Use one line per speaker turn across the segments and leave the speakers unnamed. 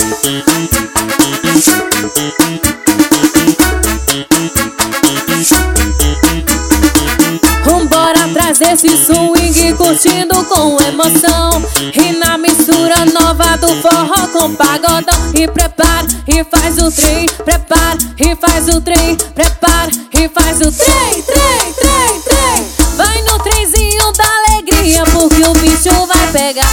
Vambora trazer esse swing curtindo com emoção. E na mistura nova do forró com pagodão. E prepara e faz o trem, prepara e faz o trem, prepara e faz o trem, trem, trem, trem. Vai no trenzinho da alegria, porque o bicho vai pegar.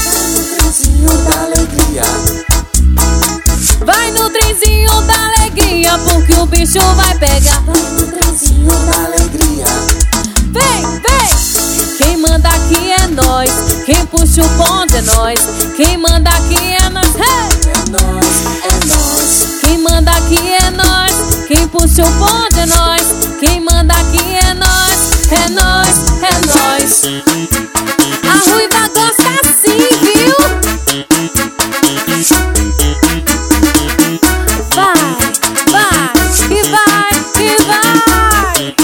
Vai no trenzinho da alegria, porque o bicho vai pegar.
Vai no trenzinho da alegria.
Vem, vem! Quem manda aqui é nós, quem puxa o bonde é nós. Quem manda aqui é nós, hey!
É nós, é nós.
Quem manda aqui é nós, quem puxa o bonde é nós. Quem manda aqui é nós, é nós, é nós. A ruiva gosta assim, viu? Vai, vai, e vai, e vai.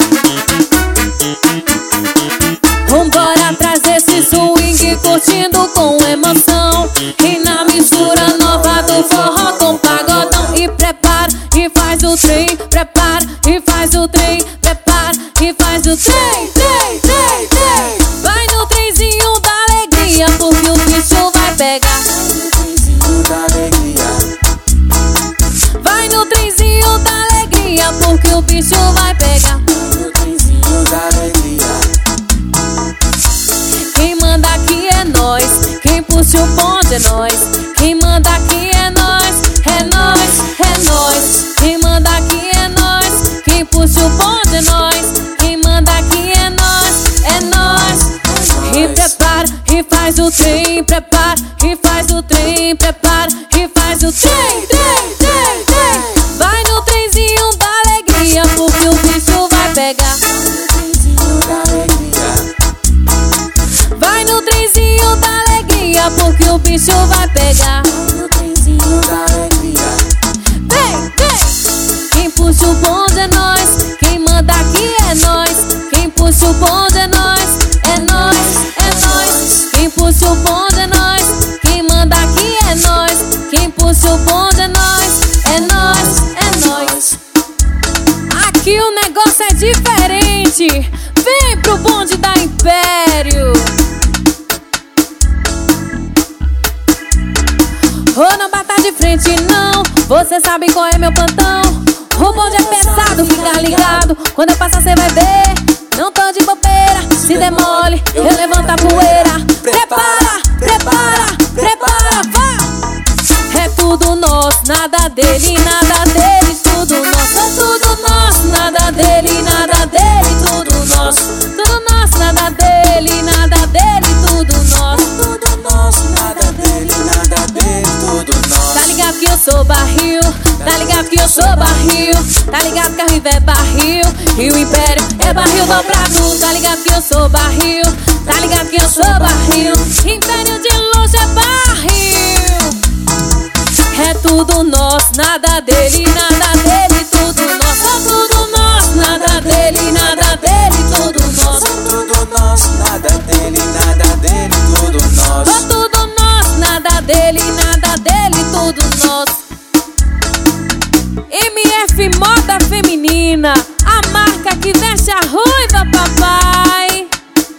Vambora trazer esse swing curtindo com emoção. E na mistura nova do forró com pagodão. E prepara e faz o trem, prepara e faz o trem, prepara e faz o trem, trem, trem, trem. Vai no trenzinho da alegria, porque o bicho vai pegar.
Vai no trenzinho da alegria.
Vai no trenzinho da alegria, porque o bicho vai pegar.
Vai no trenzinho da alegria.
Quem manda aqui é nós, quem puxa o bonde é nós. Quem manda aqui é nós, é nós, é nós. Quem manda aqui é nós, quem puxa o bonde é nós. Quem manda aqui é nós, é nós. E prepara e faz o trem, prepara e faz o trem, prepara e faz o trem, trem, trem, trem. Vai no trenzinho da alegria, porque o bicho vai pegar.
Vai no trenzinho da alegria.
Vai no trenzinho da alegria, porque o bicho vai pegar.
Vai no trenzinho da alegria.
Vem, vem! Quem puxa o bonde é nós, quem manda aqui é nós. Quem puxa o bonde é nós, é nós, é nós. Quem puxa o bonde é nós, quem manda aqui é nós. Quem puxa o bonde é nós, é nós, é nós. Aqui o negócio é diferente. Vem pro bonde da Império. Oh, não bata de frente não, você sabe qual é meu plantão. O bonde é pesado, fica ligado, quando eu passar cê vai ver. Não tô de bobeira, se demole, eu levanto a poeira. Prepara, prepara, prepara, vá! É tudo nosso, nada dele, nada dele, tudo nosso. É tudo nosso, nada dele, nada dele, tudo nosso. Tudo nosso, nada dele, nada dele, tudo nosso.
Tudo nosso, nada dele, nada dele, tudo nosso.
Tá ligado que eu sou barril, tá ligado que eu sou barril. Tá ligado que a Riva é barril e o Império é barril dobrado. Tá ligado que eu sou barril, tá ligado que eu sou barril. Império de luz é barril. É tudo nosso, nada dele, nada dele, tudo nosso. É tudo nosso, nada dele, nada dele, tudo nosso.
Tudo nosso, nada dele, nada dele, tudo nosso.
É tudo nosso, nada dele, nada dele, tudo nosso. MF Moda Feminina, a marca que veste a ruiva, papai.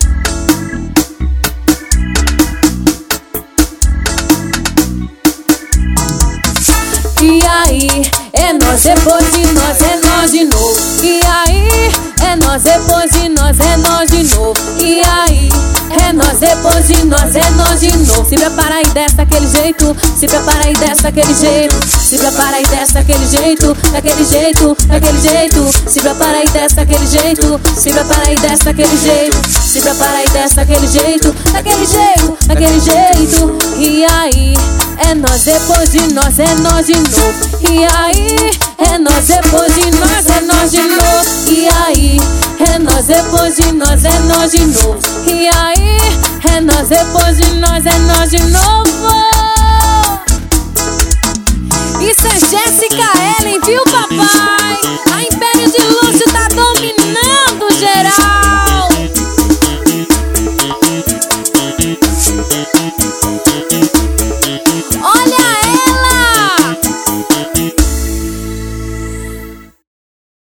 E aí, é nós depois de nós, é nós de novo. E aí, é nós depois de nós, é nós de novo. E aí, é nós depois de nós, é nós de novo. Se prepara aí desce daquele jeito, se prepara aí desce daquele jeito. Se prepara aí desce daquele jeito, daquele jeito, daquele jeito. Se prepara aí desce daquele jeito, se prepara aí desce daquele jeito. Se prepara aí desce daquele jeito, daquele jeito, daquele jeito. E aí, é nós depois de nós, é nós de novo. E aí, é nós depois de nós, é nós de novo. E aí, é nós depois de nós, é nós de novo. E aí, é nós depois de nós, é nós de novo. Isso é Jéssica